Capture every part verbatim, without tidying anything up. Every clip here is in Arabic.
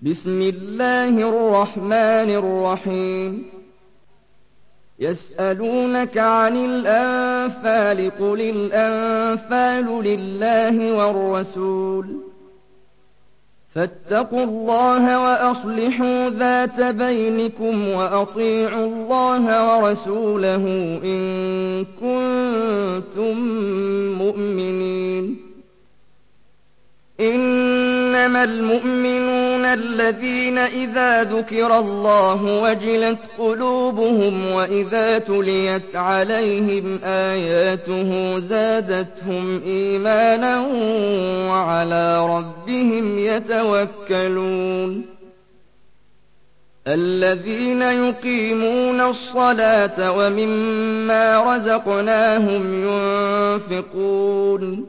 بسم الله الرحمن الرحيم يسألونك عن الأنفال قل الأنفال لله والرسول فاتقوا الله وأصلحوا ذات بينكم وأطيعوا الله ورسوله إن كنتم مؤمنين إنما المؤمنون الذين إذا ذكر الله وجلت قلوبهم وإذا تليت عليهم آياته زادتهم إيمانا وعلى ربهم يتوكلون الذين يقيمون الصلاة ومما رزقناهم ينفقون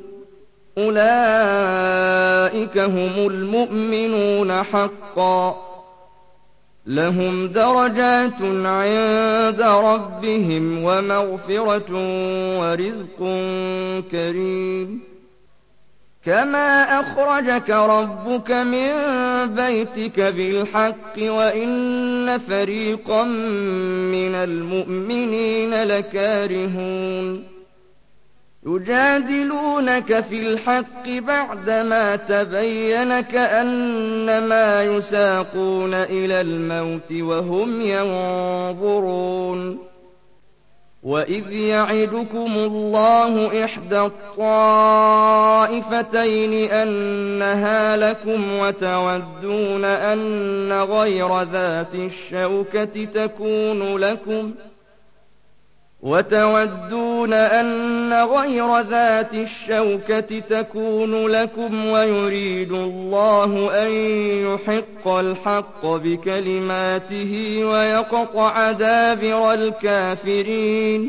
أولئك هم المؤمنون حقا لهم درجات عند ربهم ومغفرة ورزق كريم كما أخرجك ربك من بيتك بالحق وإن فريقا من المؤمنين لكارهون يجادلونك في الحق بعدما تبين كأنما يساقون إلى الموت وهم ينظرون وإذ يعدكم الله إحدى الطائفتين أنها لكم وتودون أن غير ذات الشوكة تكون لكم وتودون أن غير ذات الشوكة تكون لكم ويريد الله أن يحق الحق بكلماته ويقطع دابر الكافرين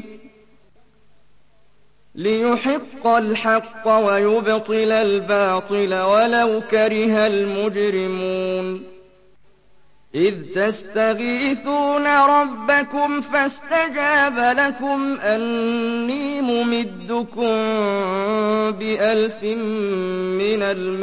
ليحق الحق ويبطل الباطل ولو كره المجرمون إذ تستغيثون ربكم فاستجاب لكم أني ممدكم بألف من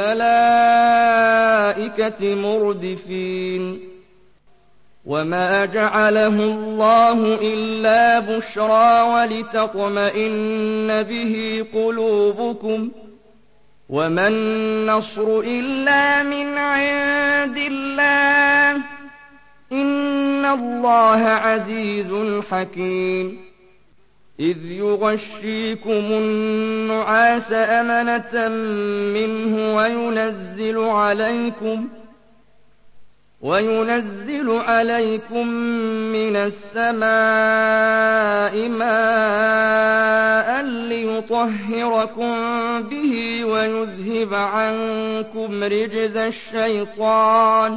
الملائكة مردفين وما جعله الله إلا بشرى ولتطمئن به قلوبكم وما النصر إلا من عند الله إن الله عزيز حكيم إذ يغشيكم النعاس أمنة منه وينزل عليكم وينزل عليكم من السماء ماء ليطهركم به ويذهب عنكم رجز الشيطان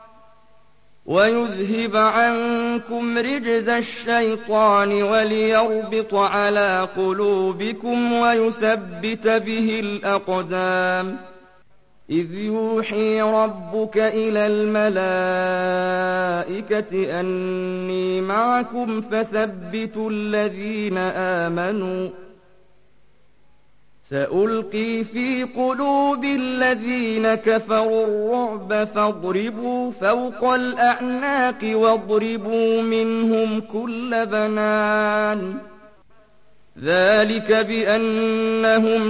ويذهب عنكم رجز الشيطان وليربط على قلوبكم ويثبت به الأقدام إذ يوحي ربك إلى الملائكة أني معكم فثبتوا الذين آمنوا سألقي في قلوب الذين كفروا الرعب فاضربوا فوق الأعناق واضربوا منهم كل بنان ذلك بأنهم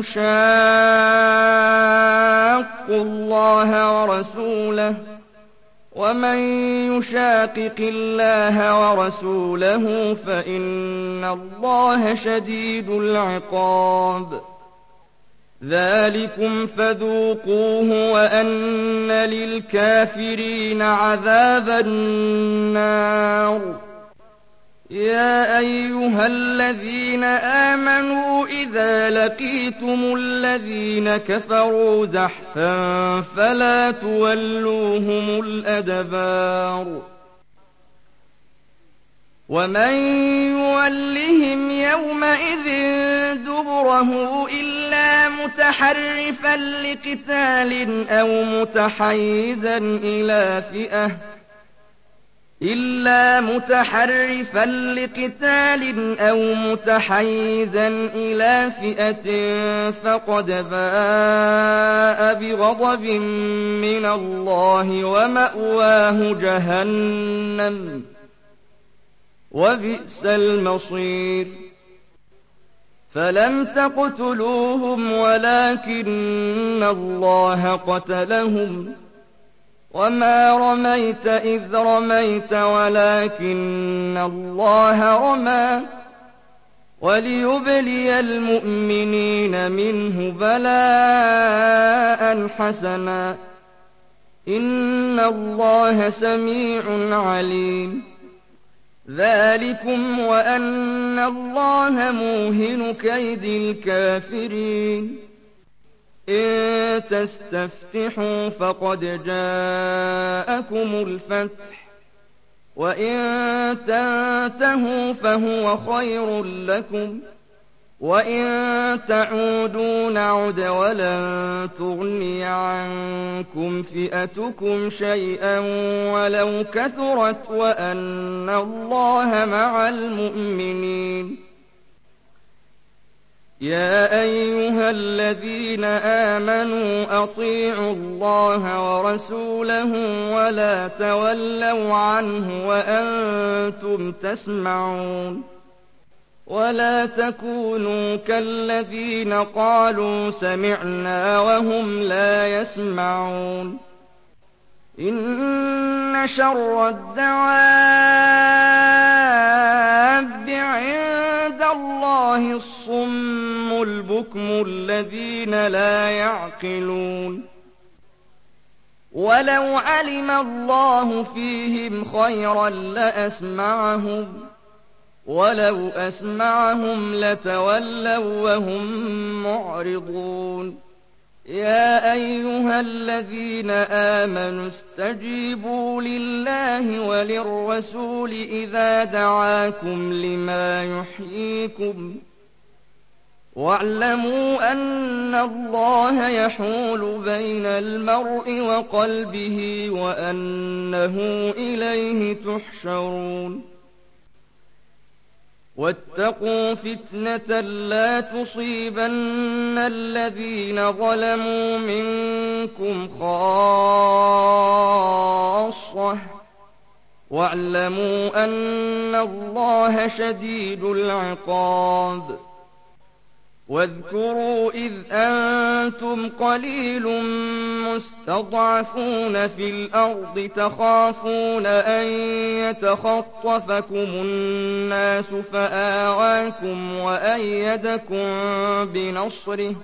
شاقوا الله ورسوله ومن يشاقق الله ورسوله فإن الله شديد العقاب ذلكم فذوقوه وأن للكافرين عذاب النار يا أيها الذين آمنوا إذا لقيتم الذين كفروا زحفا فلا تولوهم الأدبار ومن يولهم يومئذ دبره إلا متحرفا لقتال أو متحيزا إلى فئة إلا متحرفا لقتال أو متحيزا إلى فئة فقد باء بغضب من الله ومأواه جهنم وبئس المصير فلم تقتلوهم ولكن الله قتلهم وما رميت إذ رميت ولكن الله رمى وليبلي المؤمنين منه بلاء حسنا إن الله سميع عليم ذلكم وأن الله موهن كيد الكافرين إن تستفتحوا فقد جاءكم الفتح وإن تنتهوا فهو خير لكم وإن تعودوا نعد ولن تغني عنكم فئتكم شيئا ولو كثرت وأن الله مع المؤمنين يا أيها الذين آمنوا أطيعوا الله ورسوله ولا تولوا عنه وأنتم تسمعون ولا تكونوا كالذين قالوا سمعنا وهم لا يسمعون إن شر الدواب عند الله الصم البكم الذين لا يعقلون ولو علم الله فيهم خيرا لأسمعهم ولو أسمعهم لتولوا وهم معرضون يا أيها الذين آمنوا استجيبوا لله وللرسول إذا دعاكم لما يحييكم واعلموا أن الله يحول بين المرء وقلبه وأنه إليه تحشرون واتقوا فتنة لا تصيبن الذين ظلموا منكم خاصة واعلموا أن الله شديد العقاب واذكروا إذ أنتم قليل مستضعفون في الأرض تخافون أن يتخطفكم الناس فآواكم وأيدكم بنصره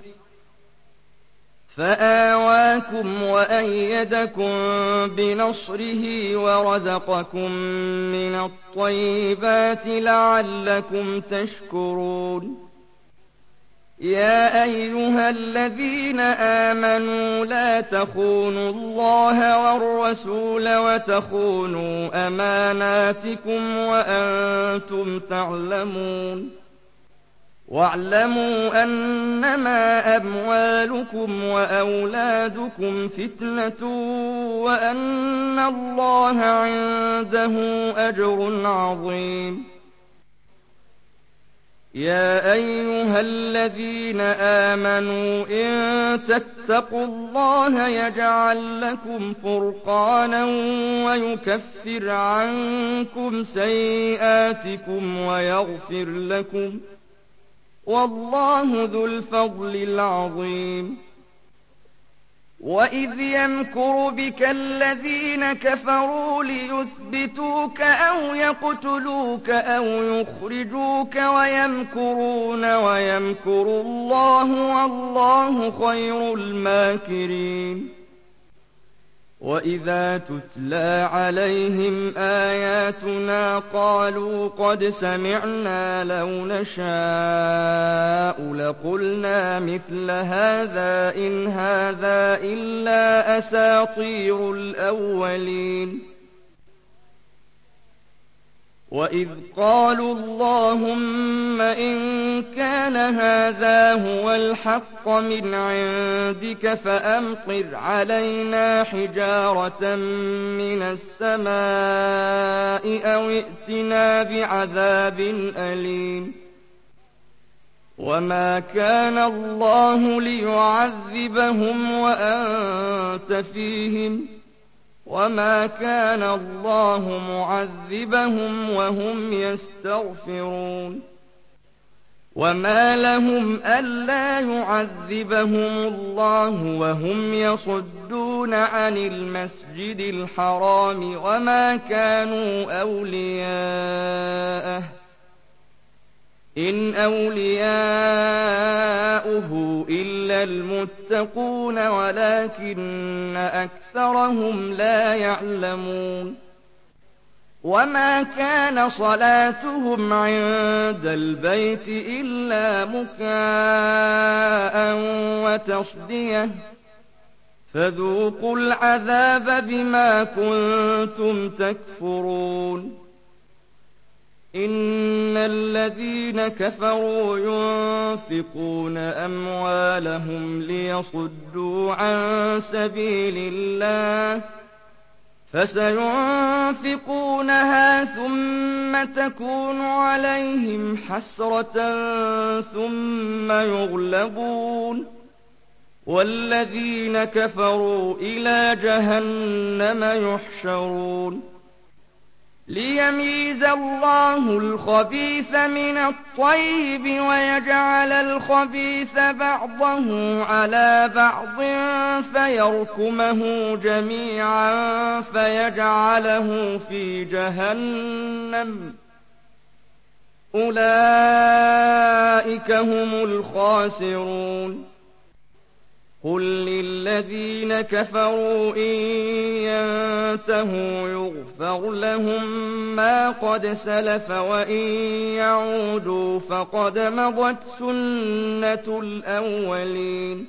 فآواكم وأيدكم بنصره ورزقكم من الطيبات لعلكم تشكرون يا أيها الذين آمنوا لا تخونوا الله والرسول وتخونوا أماناتكم وأنتم تعلمون واعلموا أنما أموالكم وأولادكم فتنة وأن الله عنده أجر عظيم يا أيها الذين آمنوا إن تتقوا الله يجعل لكم فرقانا ويكفر عنكم سيئاتكم ويغفر لكم والله ذو الفضل العظيم وإذ يمكر بك الذين كفروا ليثبتوك أو يقتلوك أو يخرجوك ويمكرون ويمكر الله والله خير الماكرين وإذا تتلى عليهم آياتنا قالوا قد سمعنا لو نشاء لقلنا مثل هذا إن هذا إلا أساطير الأولين وإذ قالوا اللهم إن كان هذا هو الحق من عندك فأمطر علينا حجارة من السماء أو ائتنا بعذاب أليم وما كان الله ليعذبهم وأنت فيهم وما كان الله معذبهم وهم يستغفرون وما لهم ألا يعذبهم الله وهم يصدون عن المسجد الحرام وما كانوا أولياءه إن أولياؤه إلا المتقون ولكن أكثرهم لا يعلمون وما كان صلاتهم عند البيت إلا مكاء وتصدية فذوقوا العذاب بما كنتم تكفرون إن الذين كفروا ينفقون أموالهم ليصدوا عن سبيل الله فسينفقونها ثم تكون عليهم حسرة ثم يغلبون والذين كفروا إلى جهنم يحشرون ليميز الله الخبيث من الطيب ويجعل الخبيث بعضه على بعض فيركمه جميعا فيجعله في جهنم أولئك هم الخاسرون قل للذين كفروا إن ينتهوا يغفر لهم ما قد سلف وإن يعودوا فقد مضت سنة الأولين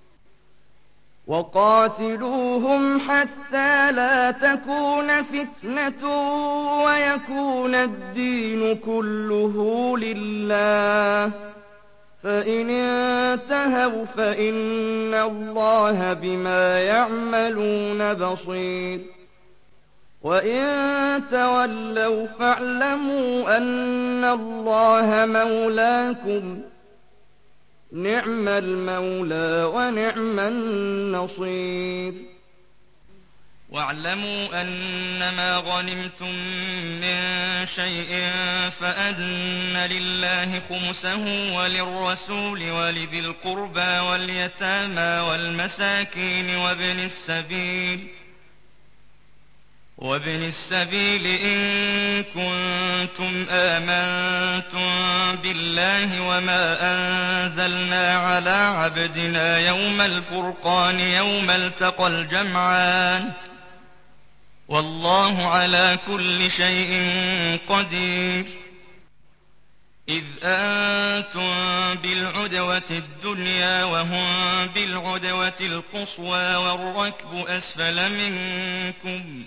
وقاتلوهم حتى لا تكون فتنة ويكون الدين كله لله فإن انتهوا فإن الله بما يعملون بصير وإن تولوا فاعلموا أن الله مولاكم نعم المولى ونعم النصير واعلموا أنما غنمتم من شيء فأن لله خمسه وللرسول ولذي القربى واليتامى والمساكين وابن السبيل وابن السبيل إن كنتم آمنتم بالله وما أنزلنا على عبدنا يوم الفرقان يوم التقى الجمعان والله على كل شيء قدير إذ أنتم بالعدوة الدنيا وهم بالعدوة القصوى والركب أسفل منكم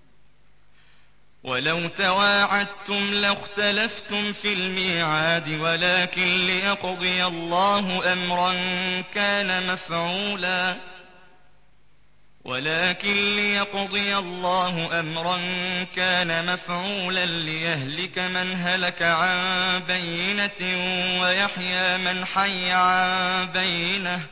ولو تواعدتم لاختلفتم في الميعاد ولكن ليقضي الله أمرا كان مفعولا ولكن ليقضي الله أمرا كان مفعولا ليهلك من هلك عن بينة ويحيى من حي عن بينة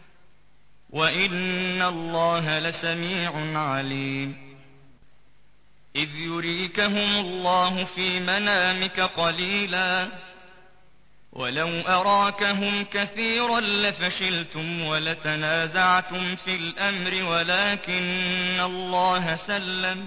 وإن الله لسميع عليم إذ يريكهم الله في منامك قليلا ولو أراكهم كثيرا لفشلتم ولتنازعتم في الأمر ولكن الله سلم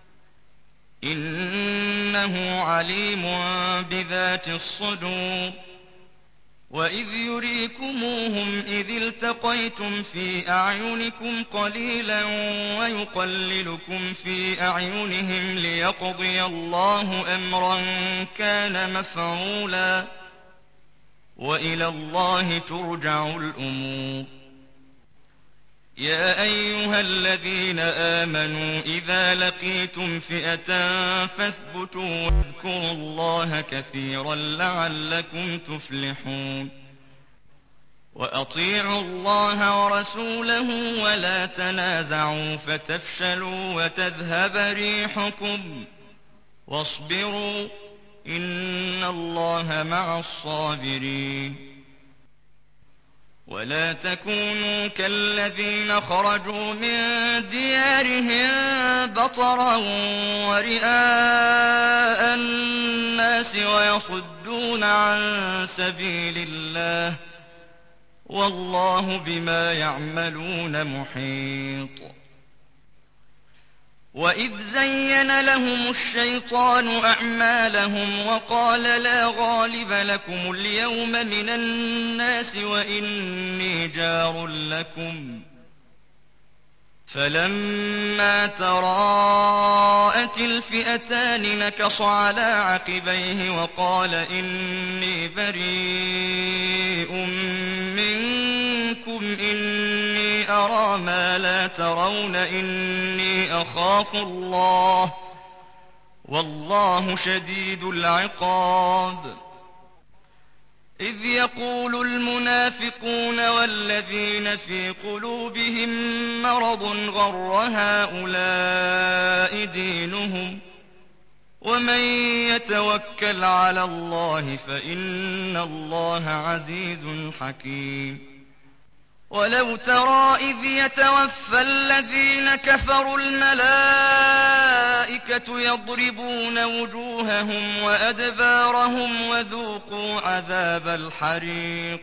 إنه عليم بذات الصدور وإذ يريكموهم إذ التقيتم في أعينكم قليلا ويقللكم في أعينهم ليقضي الله أمرا كان مفعولا وإلى الله ترجع الأمور يا أيها الذين آمنوا إذا لقيتم فئة فاثبتوا واذكروا الله كثيرا لعلكم تفلحون وأطيعوا الله ورسوله ولا تنازعوا فتفشلوا وتذهب ريحكم واصبروا إن الله مع الصابرين ولا تكونوا كالذين خرجوا من ديارهم بطرا ورئاء الناس ويصدون عن سبيل الله والله بما يعملون محيط وإذ زين لهم الشيطان أعمالهم وقال لا غالب لكم اليوم من الناس وإني جار لكم فلما تراءت الفئتان نكص على عقبيه وقال إني بريء منكم إني أرى ما لا ترون إني أخاف الله والله شديد العقاب إذ يقول المنافقون والذين في قلوبهم مرض غر هؤلاء دينهم ومن يتوكل على الله فإن الله عزيز حكيم ولو ترى إذ يتوفى الذين كفروا الملائكة يضربون وجوههم وأدبارهم وذوقوا عذاب الحريق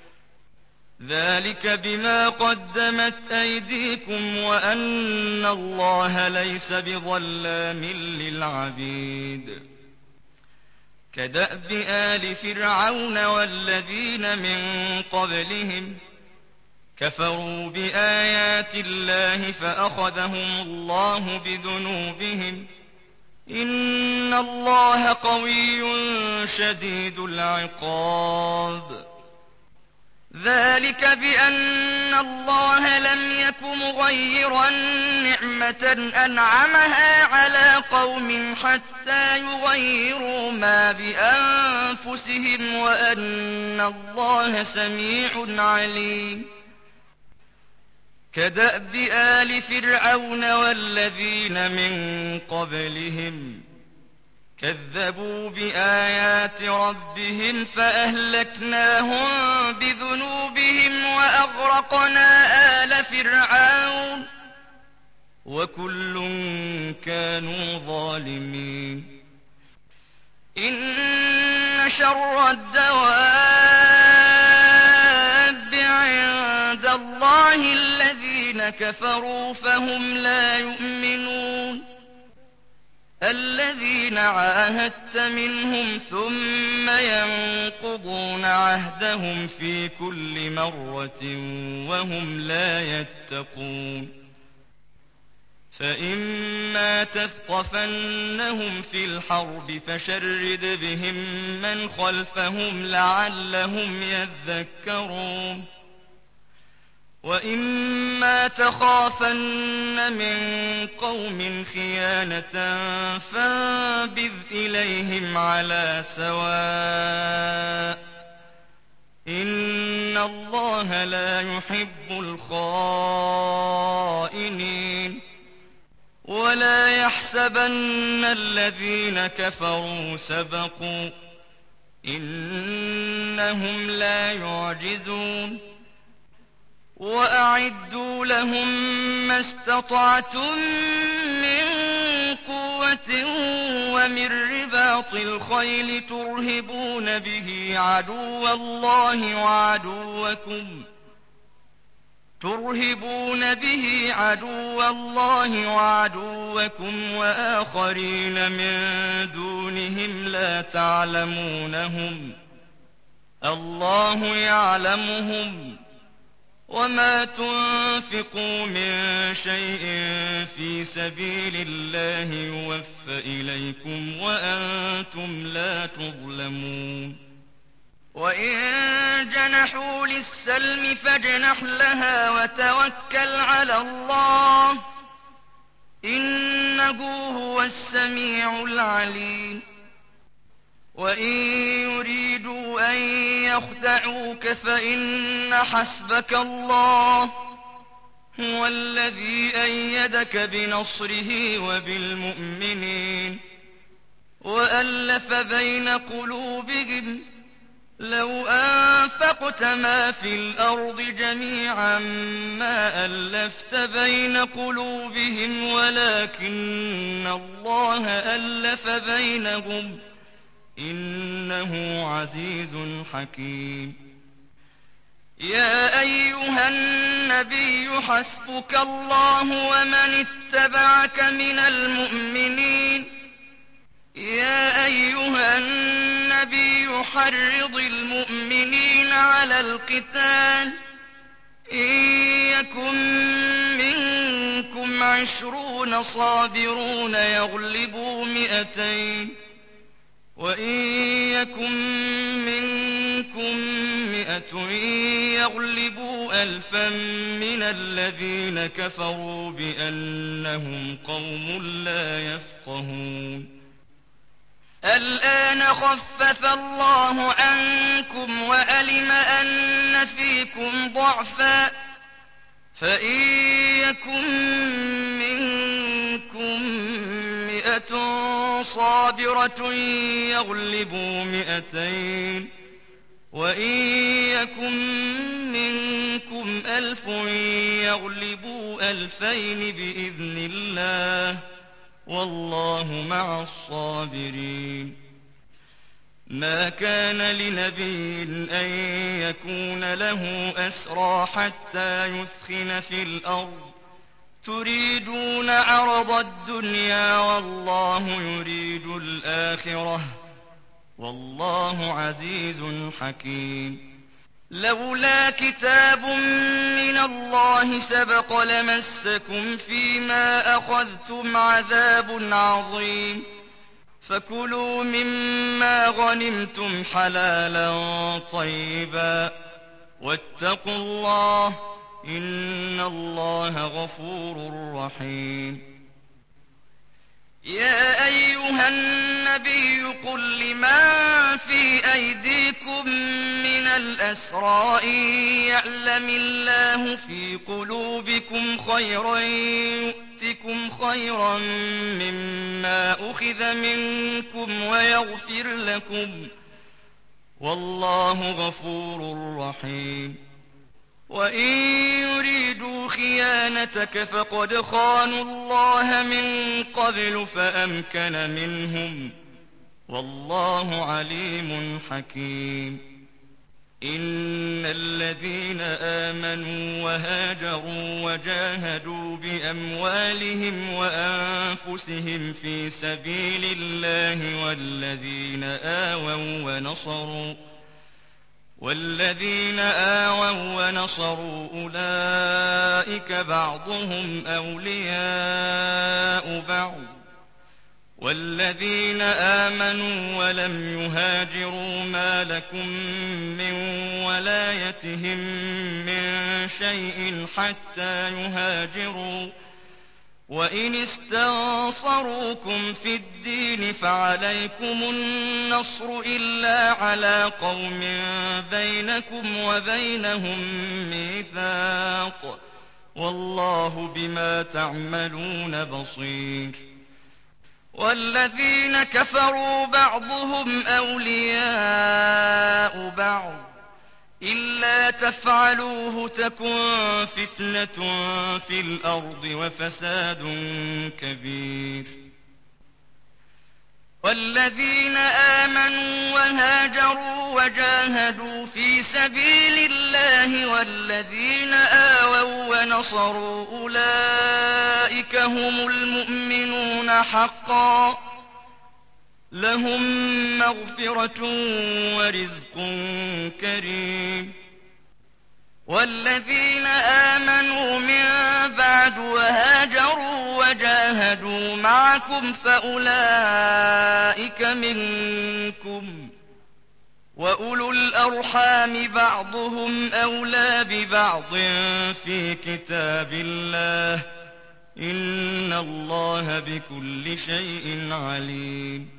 ذلك بما قدمت أيديكم وأن الله ليس بظلام للعبيد كدأب آل فرعون والذين من قبلهم كفروا بآيات الله فأخذهم الله بذنوبهم إن الله قوي شديد العقاب ذلك بأن الله لم يك مغيرا نعمة أنعمها على قوم حتى يغيروا ما بأنفسهم وأن الله سميع عليم كدأب آل فرعون والذين من قبلهم كذبوا بآيات ربهم فأهلكناهم بذنوبهم وأغرقنا آل فرعون وكل كانوا ظالمين إن شر الدواب عند الله الذين كفروا فهم لا يؤمنون الذين عاهدت منهم ثم ينقضون عهدهم في كل مرة وهم لا يتقون فإما تثقفنهم في الحرب فشرد بهم من خلفهم لعلهم يذكرون وإما تخافن من قوم خيانة فانبذ إليهم على سواء إن الله لا يحب الخائنين ولا يحسبن الذين كفروا سبقوا إنهم لا يعجزون وأعدوا لهم ما استطعتم من قوة ومن رباط الخيل ترهبون به عدو الله وعدوكم ترهبون به عدو الله وعدوكم وآخرين من دونهم لا تعلمونهم الله يعلمهم وما تنفقوا من شيء في سبيل الله يوفى إليكم وأنتم لا تظلمون وإن جنحوا للسلم فاجنح لها وتوكل على الله إنه هو السميع العليم وإن يريدوا أن يخدعوك فإن حسبك الله هو الذي أيدك بنصره وبالمؤمنين وألف بين قلوبهم لو أنفقت ما في الأرض جميعا ما ألفت بين قلوبهم ولكن الله ألف بينهم إنه عزيز حكيم يا أيها النبي حسبك الله ومن اتبعك من المؤمنين يا أيها النبي حرض المؤمنين على القتال إن يكن منكم عشرون صابرون يغلبوا مئتين وإن يكن منكم مئة يغلبوا ألفا من الذين كفروا بأنهم قوم لا يفقهون الآن خفف الله عنكم وعلم أن فيكم ضعفا فإن يكن منكم مئة صابرة يغلبوا مئتين وإن يكن منكم ألف يغلبوا ألفين بإذن الله والله مع الصابرين ما كان لنبي أن يكون له أسرى حتى يثخن في الأرض تريدون عرض الدنيا والله يريد الآخرة والله عزيز حكيم لولا كتاب من الله سبق لمسكم فيما أخذتم عذاب عظيم فكلوا مما غنمتم حلالا طيبا واتقوا الله إن الله غفور رحيم يا أيها النبي قل لمن في أيديكم من الأسرى إن يعلم الله في قلوبكم خيرا يؤتكم خيرا مما أخذ منكم ويغفر لكم والله غفور رحيم وإن يريدوا خيانتك فقد خانوا الله من قبل فأمكن منهم والله عليم حكيم إن الذين آمنوا وهاجروا وجاهدوا بأموالهم وأنفسهم في سبيل الله والذين آووا ونصروا والذين آووا ونصروا أولئك بعضهم أولياء بعض والذين آمنوا ولم يهاجروا ما لكم من ولايتهم من شيء حتى يهاجروا وإن استنصروكم في الدين فعليكم النصر إلا على قوم بينكم وبينهم ميثاق والله بما تعملون بصير والذين كفروا بعضهم أولياء بعض إلا تفعلوه تكن فتنة في الأرض وفساد كبير والذين آمنوا وهاجروا وجاهدوا في سبيل الله والذين آووا ونصروا أولئك هم المؤمنون حقا لهم مغفرة ورزق كريم والذين آمنوا من بعد وهاجروا وجاهدوا معكم فأولئك منكم وأولو الأرحام بعضهم أولى ببعض في كتاب الله إن الله بكل شيء عليم